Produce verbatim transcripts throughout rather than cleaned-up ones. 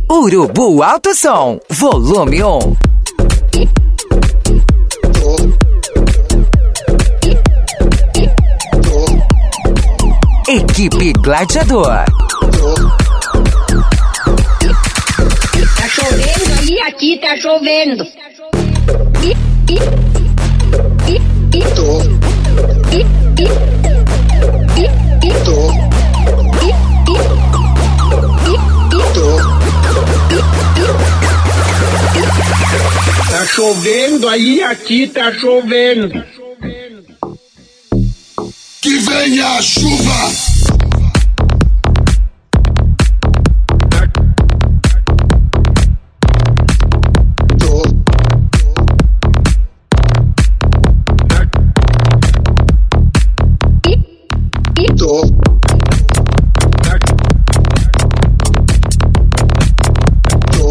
Urubu Alto Som, volume um. Equipe Gladiador. Tá chovendo aí, aqui tá chovendo. E, e, e, e, Tô. e, e, e, e, Tô. e, e, e, Tô. Tá chovendo aí, aqui tá chovendo. Que venha a chuva! Tô. Tô. Tô.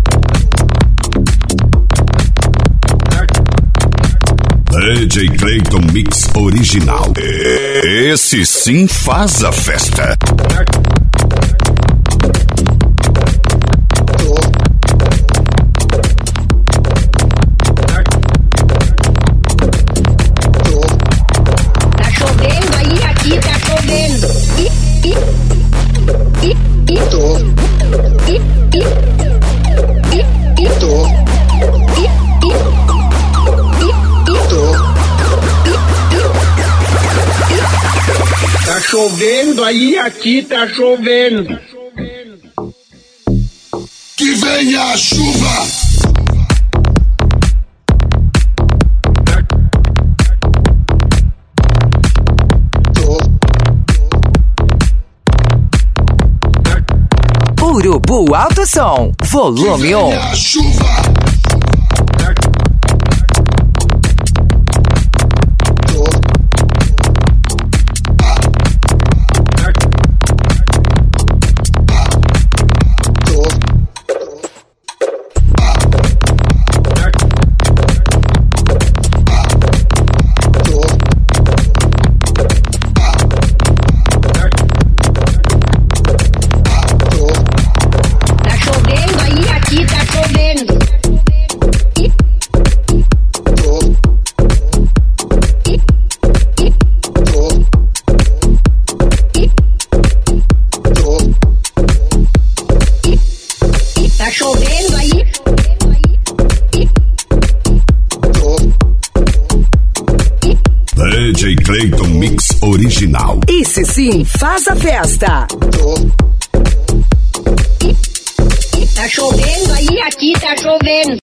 D J Clayton Mix Original. Esse sim faz a festa. Tô. Tô. tá chovendo aí, aqui tá chovendo. E, e, e, e, Tô. e, e, e, e, Tô. e, e, e, Tô. Tá chovendo aí, aqui tá chovendo. Que venha a chuva! Tô. Urubu Alto Som, volume um. Venha a chuva! Tô. Tô. Tô. Tô. tá chovendo aí, aqui tá chovendo. E, Tô. e, e, Tô. e, Tô. e, tá chovendo aí. E, Tô. D J Clayton Mix Original. Esse sim faz a festa. Tô. tá chovendo aí, aqui tá chovendo.